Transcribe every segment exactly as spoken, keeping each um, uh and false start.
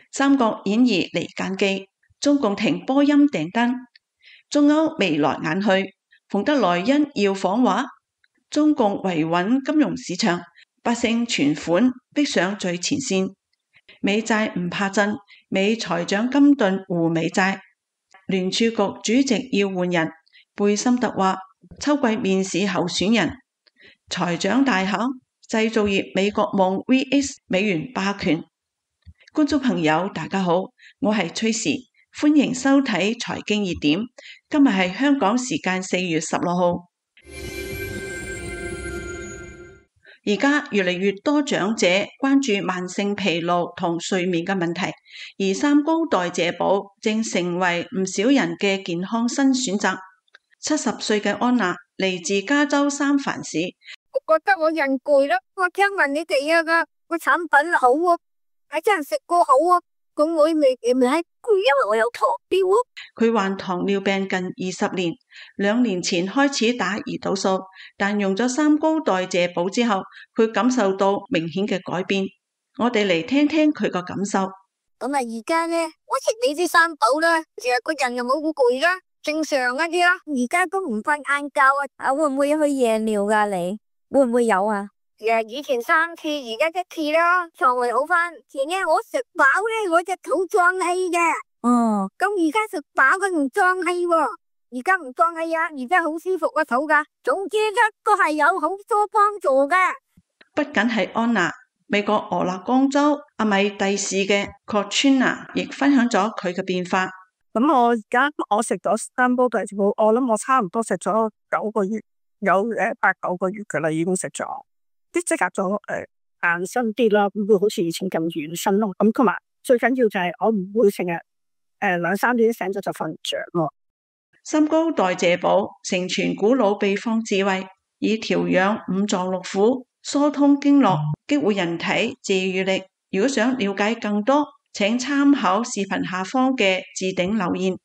三國演義離間記，中共停波音訂單，中歐眉來眼去，馮德萊恩要訪華，中共維穩金融市場，百姓存款逼上最前線，美債唔怕震，美財長金頓護美債，聯儲局主席要換人，貝森特話秋季面試候選人，財長大考，製造業美國夢 V S 美元霸權。觀眾朋友大家好，我係崔時，歡迎收睇財經熱點。今日係香港時間四月十六號。而家越嚟越多長者關注慢性疲勞同睡眠嘅問題，而三高代謝寶正成為唔少人嘅健康新選擇。七十歲嘅安娜嚟自加州三藩市， 我覺得我人攰啦，我聽聞你哋啊個個產品好啊，係真係食過好啊，咁我未未係攰，因為我有糖尿啊。 佢患糖尿病近二十年，兩年前開始打胰島素，但用咗三高代謝寶之後，佢感受到明顯嘅改變。我哋嚟聽聽佢個感受。 咁啊，而家咧，我食你啲三寶啦，成日個人又冇咁攰啦，正常一啲啦。而家都唔瞓晏覺啊，啊會唔會去夜尿噶？你會唔會有啊？誒，以前三次，而家一次啦，腸胃好翻。前日我食飽咧，我隻肚脹氣嘅。哦，咁而家食飽佢唔脹氣喎，而家唔脹氣啊，而家好舒服個肚噶。總之一個係有好多幫助噶。 不僅係安娜，美國俄勒岡州阿米蒂市嘅 Katrina 亦分享咗佢嘅變化。 咁我而家我食咗三煲代謝寶，我諗我差唔多食咗九個月，有誒八九個月噶啦，已經食咗。啲即刻咗誒硬身啲啦，唔會好似以前咁軟身咯。咁同埋最緊要就係我唔會成日誒兩三點醒咗就瞓唔着咯。 三高代謝寶承傳古老秘方智慧，以調養五臟六腑、疏通經絡、激活人體治癒力。如果想了解更多，請參考視頻下方嘅置頂留言。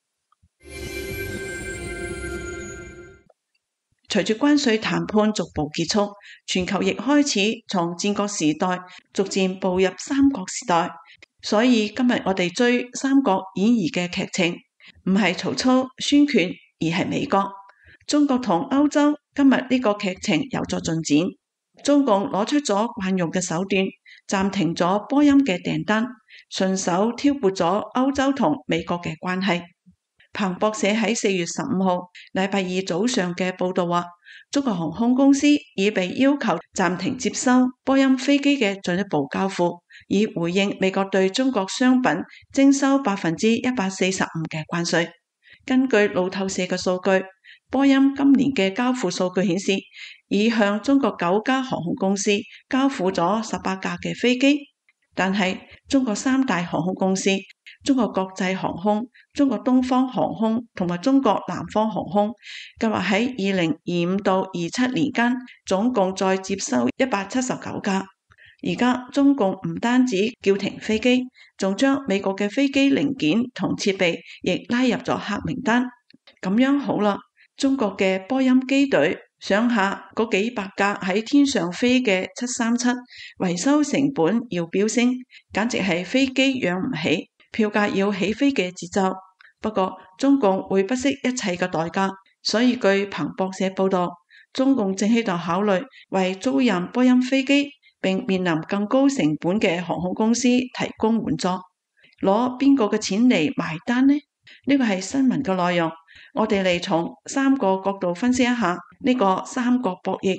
隨住關稅談判逐步結束，全球亦開始從戰國時代逐漸步入三國時代。所以今日我哋追《三國演義》嘅劇情，唔係曹操、孫權，而係美國、中國同歐洲。今日呢個劇情有咗進展，中共攞出咗慣用嘅手段，暫停咗波音嘅訂單，順手挑撥咗歐洲同美國嘅關係。彭博社喺四月十五號禮拜二早上嘅報道話，中國航空公司已被要求暫停接收波音飛機嘅進一步交付，以回應美國對中國商品徵收百分之一百四十五嘅關稅。根據路透社嘅數據，波音今年嘅交付數據顯示，已向中國九家航空公司交付咗十八架嘅飛機，但係中國三大航空公司中國國際航空、中國東方航空同埋中國南方航空計劃喺二零二五到二七年間總共再接收一百七十九架。而家中共唔單止叫停飛機，仲將美國嘅飛機零件同設備亦拉入咗黑名單。咁樣好啦，中國嘅波音機隊想下嗰幾百架喺天上飛嘅七三七維修成本要飆升，簡直係飛機養唔起，票價要起飛嘅節奏。不過中共會不惜一切嘅代價，所以據彭博社報道，中共正喺度考慮為租賃波音飛機並面臨更高成本嘅航空公司提供援助。攞邊個嘅錢嚟埋單呢？呢個係新聞嘅內容，我哋嚟從三個角度分析一下呢個三國博弈。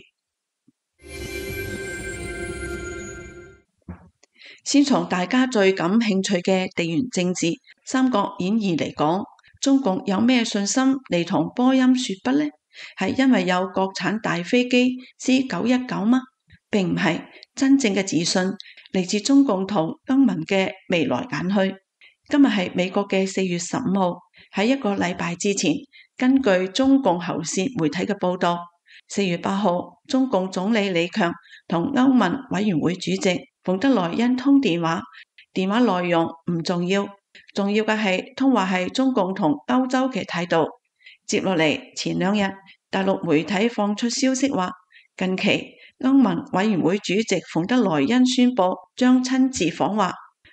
先從大家最感興趣嘅地緣政治《三國演義》嚟講，中共有咩信心嚟同波音說不呢？係因為有國產大飛機 C 九一九嗎？並唔係，真正嘅自信嚟自中共同歐盟嘅眉來眼去。今日係美國嘅四月十五號，喺一個禮拜之前，根據中共喉舌媒體嘅報道，四月八號，中共總理李強同歐盟委員會主席馮德萊恩通電話，電話內容唔重要，重要嘅係通話係中共同歐洲嘅態度。接落嚟前兩日，大陸媒體放出消息話，近期歐盟委員會主席馮德萊恩宣布將親自訪華。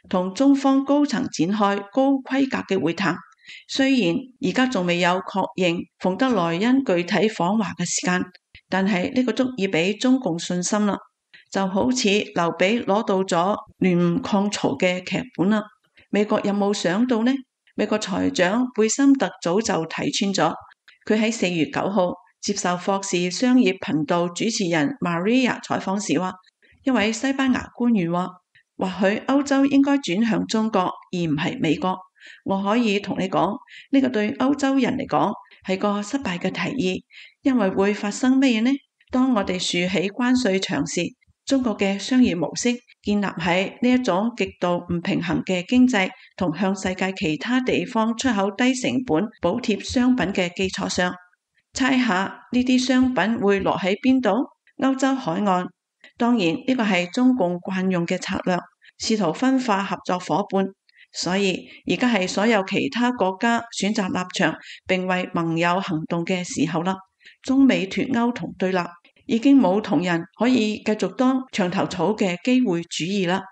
同中方高層展開高規格嘅會談。雖然而家仲未有確認馮德萊恩具體訪華嘅時間，但係呢個足以俾中共信心啦，就好似劉備攞到咗聯吳抗曹嘅劇本啦。美國有冇想到呢？美國財長貝森特早就睇穿咗，佢喺四月九號接受霍士商業頻道主持人 Maria 採訪時話，一位西班牙官員話，或許歐洲應該轉向中國而唔係美國。我可以同你講，呢個對歐洲人嚟講係個失敗嘅提議，因為會發生咩嘢呢？當我哋豎起關稅牆時，中國嘅商業模式建立喺呢一種極度唔平衡嘅經濟同向世界其他地方出口低成本補貼商品嘅基礎上。猜下呢啲商品會落喺邊度？歐洲海岸。當然呢個係中共慣用嘅策略，試圖分化合作夥伴。所以而家係所有其他國家選擇立場並為盟友行動嘅時候啦。中美脫鈎同對立已經冇同人可以繼續當牆頭草嘅機會主義啦。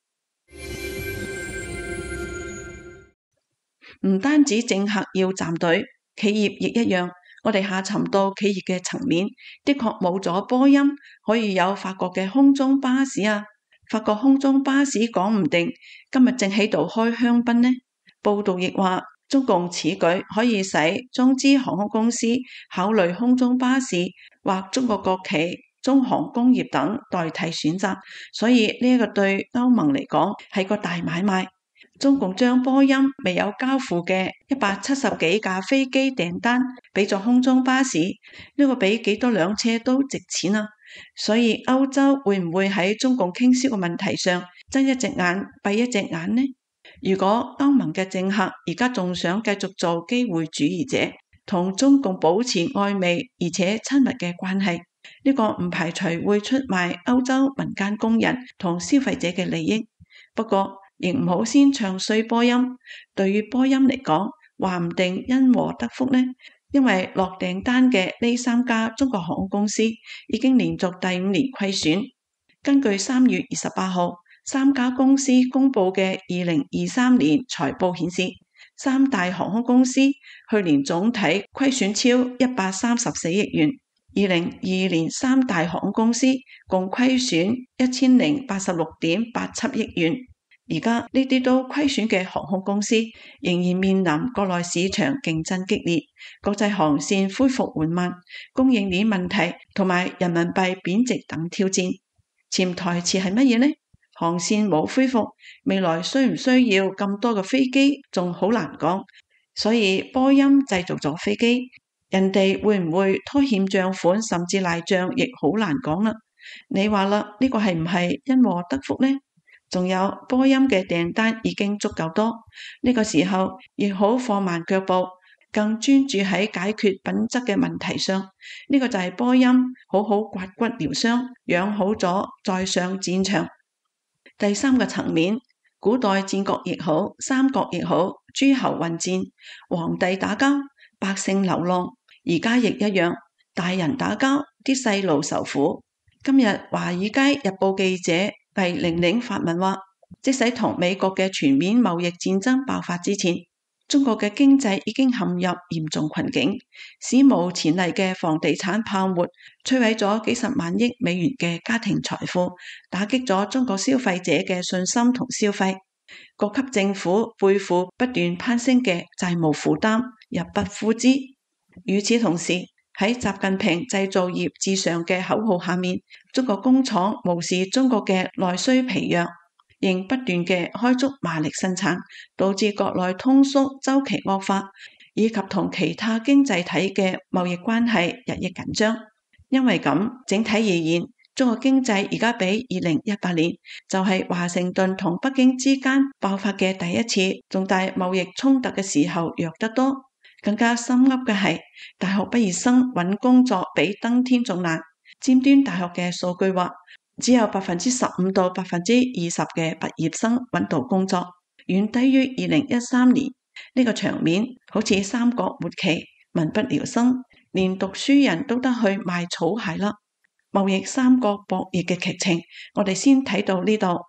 唔單止政客要站隊，企業亦一樣。我哋下沉到企業嘅層面，的確冇咗波音可以有法國嘅空中巴士啊。法國空中巴士講唔定今日正喺度開香檳呢。報道亦話，中共此舉可以使中資航空公司考慮空中巴士或中國國企、中航工業等代替選擇，所以呢一個對歐盟嚟講係個大買賣。中共將波音未有交付嘅一百七十幾架飛機訂單俾咗空中巴士，呢個比幾多輛車都值錢啊！所以歐洲會唔會喺中共傾銷嘅問題上睜一隻眼閉一隻眼呢？如果歐盟嘅政客而家仲想繼續做機會主義者，同中共保持曖昧而且親密嘅關係，呢個唔排除會出賣歐洲民間工人同消費者嘅利益。不過亦唔好先唱衰波音。對於波音嚟講，話唔定因禍得福呢。因為落訂單嘅呢三家中國航空公司已經連續第五年虧損。根據三月二十八號三家公司公布嘅二零二三年財報顯示，三大航空公司去年總體虧損超一百三十四億元。二零二二年三大航空公司共虧損一千零八十六點八七億元。而家呢啲都虧損嘅航空公司，仍然面臨國內市場競爭激烈、國際航線恢復緩慢、供應鏈問題同埋人民幣貶值等挑戰。潛台詞係乜嘢呢？航線冇恢復，未來需唔需要咁多嘅飛機，仲好難講。所以波音製造咗飛機，人哋會唔會拖欠賬款，甚至賴賬，亦好難講啦。你話啦，呢個係唔係因禍得福呢？仲有波音嘅訂單已經足夠多，呢個時候亦好放慢腳步，更專注喺解決品質嘅問題上。呢個就係波音好好刮骨療傷，養好咗再上戰場。第三個層面，古代戰國亦好，三國亦好，諸侯混戰，皇帝打交，百姓流浪，而家亦一樣，大人打交，啲細路受苦。今日華爾街日報記者魏玲玲發文話，即使同美國嘅全面貿易戰爭爆發之前，中國嘅經濟已經陷入嚴重困境，史無前例嘅房地產泡沫摧毀咗幾十萬億美元嘅家庭財富，打擊咗中國消費者嘅信心同消費，各級政府背負不斷攀升嘅債務負擔，入不敷支。與此同時，喺習近平製造業至上嘅口號下面，中國工廠無視中國嘅內需疲弱，仍不斷嘅開足馬力生產，導致國內通縮周期惡化，以及同其他經濟體嘅貿易關係日益緊張。因為咁，整體而言，中國經濟而家比二零一八年就係華盛頓同北京之間爆發嘅第一次重大貿易衝突嘅時候弱得多。更加心噏嘅係，大學畢業生揾工作比登天仲難。尖端大學嘅數據話，只有百分之十五到百分之二十嘅畢業生揾到工作，遠低於二零一三年。呢個場面好似三國末期，民不聊生，連讀書人都得去賣草鞋啦。貿易三國博弈嘅劇情，我哋先睇到呢度。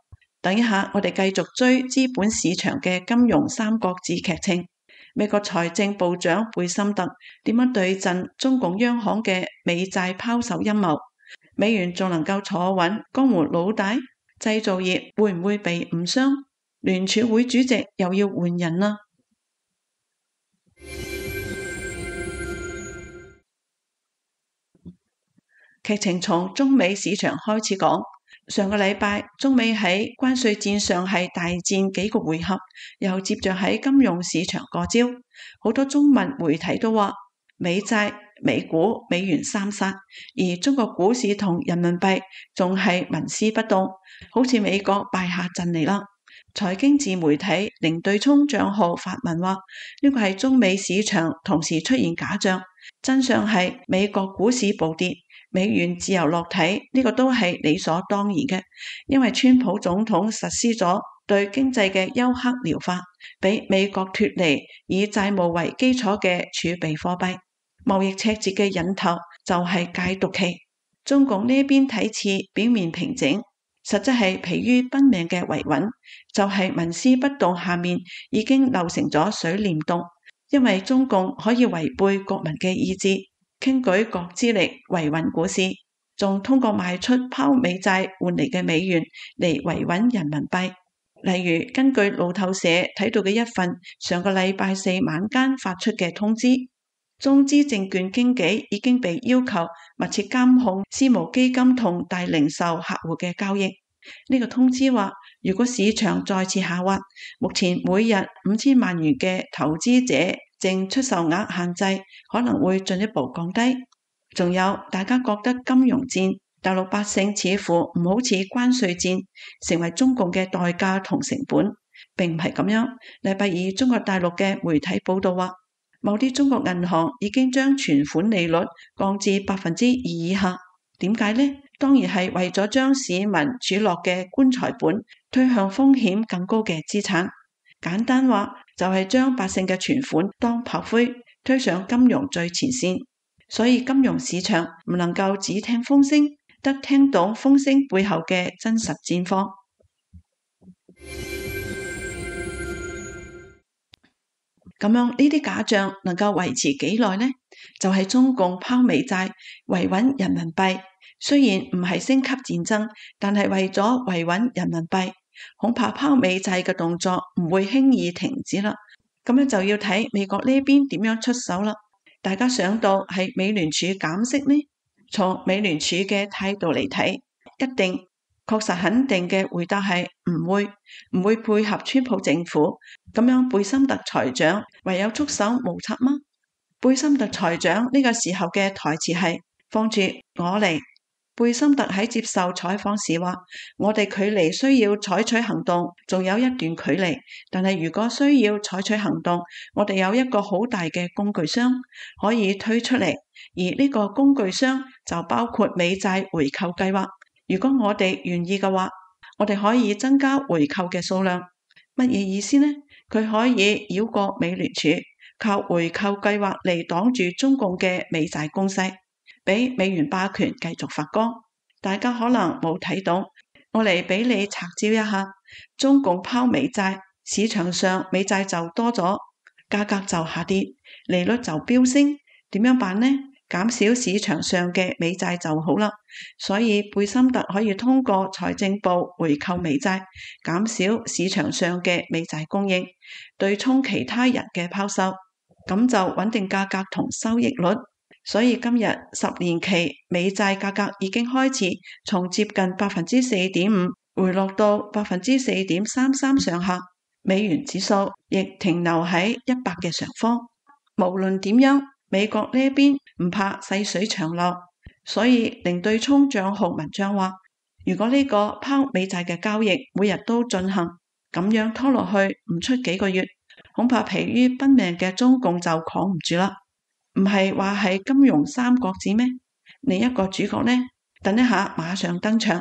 等一下，我哋繼續追資本市場嘅金融三角志劇情。美國財政部長貝森特點樣對陣中共央行嘅美債拋售陰謀？美元仲能夠坐穩江湖老大？製造業會唔會被誤傷？聯儲會主席又要換人啦？劇情從中美市場開始講。上個禮拜，中美喺關稅戰上係大戰幾個回合，又接着喺金融市場過招。好多中文媒體都話美債、美股、美元三殺，而中國股市同人民幣仲係紋絲不動，好似美國敗下陣嚟啦。財經自媒體零對沖賬號發文話，呢個係中美市場同時出現假象，真相係美國股市暴跌，美元自由落體，呢個都係理所當然嘅，因為川普總統實施咗對經濟嘅休克療法，俾美國脫離以債務為基礎嘅儲備貨幣，貿易赤字嘅引頭就係戒毒期。中共呢邊睇似表面平靜，實質係疲於奔命嘅維穩，就係紋絲不動下面已經漏成咗水簾洞，因為中共可以違背國民嘅意志，傾舉國之力維穩股市，仲通過賣出拋美債換嚟嘅美元嚟維穩人民幣。例如根據路透社睇到嘅一份上個禮拜四晚間發出嘅通知，中資證券經紀已經被要求密切監控私募基金同大零售客戶嘅交易。呢個通知話，如果市場再次下滑，目前每日五千萬元嘅投資者淨出售額限制可能會進一步降低。仲有，大家覺得金融戰大陸百姓似乎唔好似關稅戰成為中共嘅代價同成本，並唔係咁樣。禮拜二中國大陸嘅媒體報道話，某啲中國銀行已經將存款利率降至百分之二以下。點解呢？當然係為咗將市民儲落嘅棺材本推向風險更高嘅資產。簡單話就係將百姓嘅存款當炮灰推上金融最前線。所以金融市場唔能夠只聽風聲，得聽懂風聲背後嘅真實戰況。咁樣呢啲假象能夠維持幾耐呢？就係中共拋美債維穩人民幣，雖然唔係升級戰爭，但係為咗維穩人民幣，恐怕拋美債嘅動作唔會輕易停止啦。咁樣就要睇美國呢邊點樣出手啦。大家想到係美聯儲減息呢？從美聯儲嘅態度嚟睇，一定確實肯定嘅回答係唔會，唔會配合川普政府。咁樣貝森特財長唯有束手無策嗎？貝森特財長呢個時候嘅台詞係放住我嚟。貝森特喺接受採訪時話，我哋距離需要採取行動仲有一段距離，但係如果需要採取行動，我哋有一個好大嘅工具箱可以推出嚟，而呢個工具箱就包括美債回購計劃。如果我哋願意嘅話，我哋可以增加回購嘅數量。乜嘢意思呢？佢可以繞過美聯儲，靠回購計劃嚟擋住中共嘅美債攻勢，俾美元霸權繼續發光。大家可能冇睇到，我嚟俾你拆招一下。中共拋美債，市場上美債就多咗，價格就下跌，利率就飆升。點樣辦呢？減少市場上嘅美債就好啦。所以貝森特可以通過財政部回購美債，減少市場上嘅美債供應，對沖其他人嘅拋售，咁就穩定價格同收益率。所以今日十年期美債價格已經開始從接近百分之四點五回落到百分之四點三三上下，美元指數亦停留喺一百嘅上方。無論點樣，美國呢邊唔怕細水長流，所以零對沖賬號文章話，如果呢個拋美債嘅交易每日都進行，咁樣拖落去唔出幾個月，恐怕疲於奔命嘅中共就扛唔住啦。唔係話係金融三國志咩？另一個主角呢？等一下馬上登場。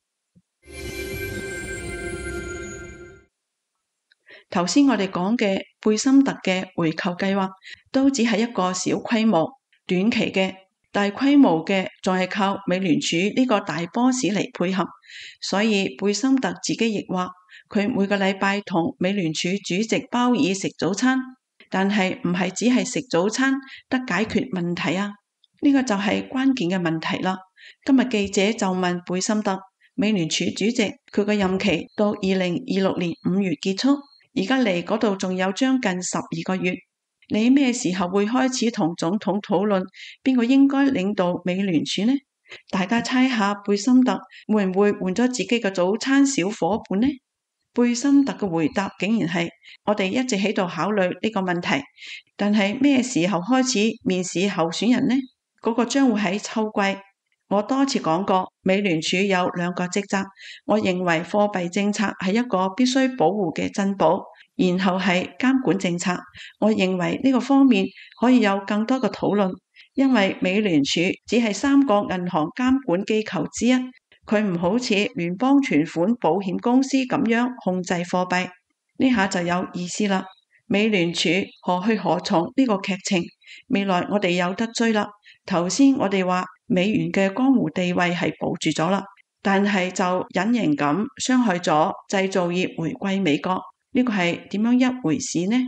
頭先我哋講嘅貝森特嘅回購計劃都只係一個小規模、短期嘅， 大規模嘅仲係靠美聯儲呢個大 boss 嚟配合，所以貝森特自己亦話佢每個禮拜同美聯儲主席鮑爾食早餐，但係唔係只係食早餐得解決問題啊？呢個就係關鍵嘅問題啦。今日記者就問貝森特，美聯儲主席佢個任期到二零二六年五月結束，而家嚟嗰度仲有將近十二個月。你咩時候會開始同總統討論邊個應該領導美聯儲呢？大家猜下貝森特會唔會換咗自己嘅早餐小伙伴呢？貝森特嘅回答竟然係：我哋一直喺度考慮呢個問題，但係咩時候開始面試候選人呢？嗰個將會喺秋季。我多次講過，美聯儲有兩個職責，我認為貨幣政策係一個必須保護嘅珍寶。然後係監管政策，我認為呢個方面可以有更多嘅討論，因為美聯儲只係三個銀行監管機構之一，佢唔好似聯邦存款保險公司咁樣控制貨幣。呢下就有意思啦。美聯儲何去何從呢個劇情，未來我哋有得追啦。頭先我哋話美元嘅江湖地位係保住咗啦，但係就隱形咁傷害咗製造業回歸美國。呢個係點樣一回事呢？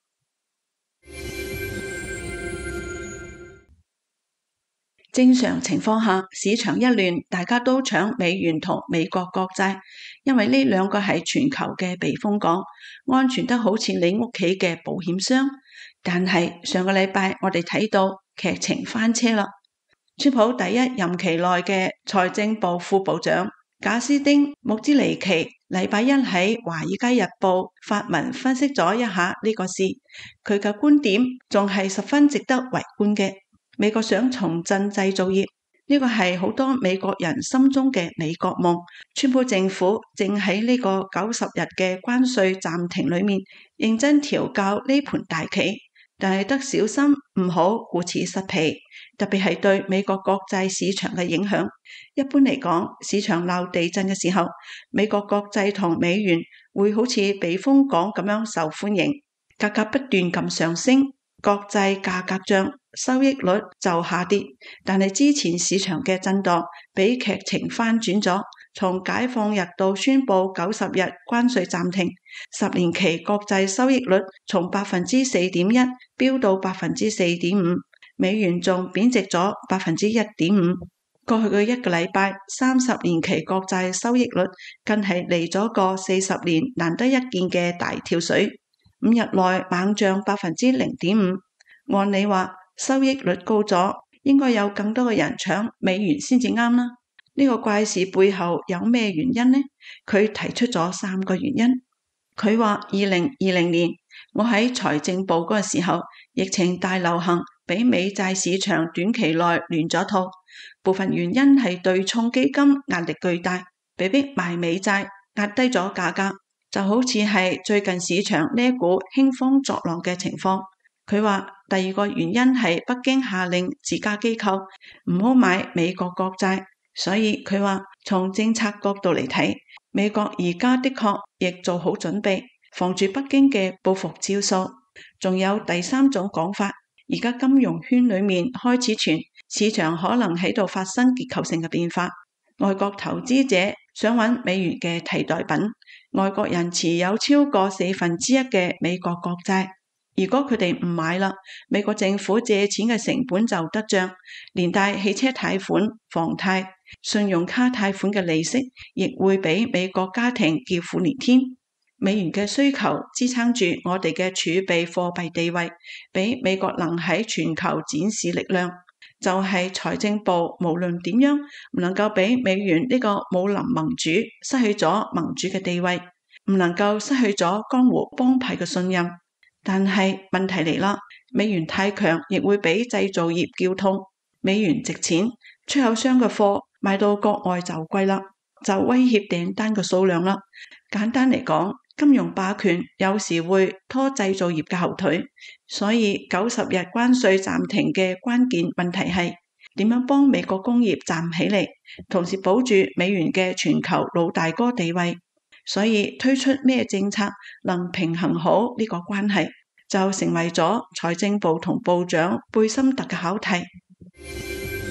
正常情況下，市場一亂，大家都搶美元同美國國債，因為呢兩個係全球嘅避風港，安全得好似你屋企嘅保險箱。但係上個禮拜我哋睇到劇情翻車啦。川普第一任期內嘅財政部副部長賈斯丁穆茲尼奇禮拜一喺華爾街日報發文分析咗一下呢個事，佢嘅觀點仲係十分值得圍觀嘅。美國想重振製造業，呢個係好多美國人心中嘅美國夢。川普政府正喺呢個九十日嘅關稅暫停裏面認真調教呢盤大棋，但係得小心唔好顧此失彼，特別係對美國國債市場嘅影響。一般嚟講，市場鬧地震嘅時候，美國國債同美元會好似避風港咁樣受歡迎，價格不斷咁上升，國債價格漲，收益率就下跌。但係之前市場嘅震盪俾劇情翻轉咗，從解放日到宣布九十日關稅暫停，十年期國債收益率從百分之四點一飆到百分之四點五，美元仲貶值咗百分之一點五。過去嘅一個禮拜，三十年期國債收益率更係嚟咗個四十年難得一見嘅大跳水，五日內猛漲百分之零點五。按理話收益率高咗，應該有更多嘅人搶美元先至啱啦。呢個怪事背後有咩原因呢？佢提出咗三個原因。佢話二零二零年我喺財政部嗰個時候，疫情大流行，俾美債市場短期內亂咗套。部分原因係對沖基金壓力巨大，被逼賣美債，壓低咗價格，就好似係最近市場呢股興風作浪嘅情況。佢話第二個原因係北京下令自家機構唔好買美國國債，所以佢話從政策角度嚟睇，美國而家的確亦做好準備，防住北京嘅報復招數。仲有第三種講法，而家金融圈裏面開始傳市場可能喺度發生結構性嘅變化，外國投資者想揾美元嘅替代品，外國人持有超過四分之一嘅美國國債。如果佢哋唔買啦，美國政府借錢嘅成本就得漲，連帶汽車貸款、房貸、信用卡貸款嘅利息，亦會俾美國家庭叫苦連天。美元嘅需求支撐住我哋嘅儲備貨幣地位，俾美國能喺全球展示力量。就係財政部無論點樣唔能夠俾美元呢個武林盟主失去咗盟主嘅地位，唔能夠失去咗江湖幫派嘅信任。但係問題嚟啦，美元太強亦會俾製造業叫痛。美元值錢，出口商嘅貨賣到國外就貴啦，就威脅訂單嘅數量啦。簡單嚟講，金融霸權有時會拖製造業嘅後腿，所以九十日關稅暫停嘅關鍵問題係點樣幫美國工業站起嚟，同時保住美元嘅全球老大哥地位。所以推出咩政策能平衡好呢個關係，就成為咗財政部同部長貝森特嘅考題。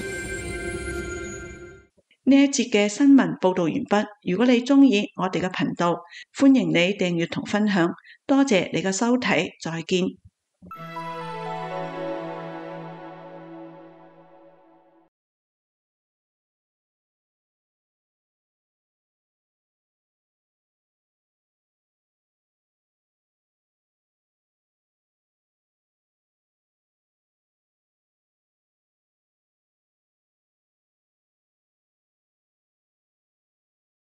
呢一節嘅新聞報道完畢。如果你鍾意我哋嘅頻道，歡迎你訂閱同分享。多謝你嘅收睇，再見。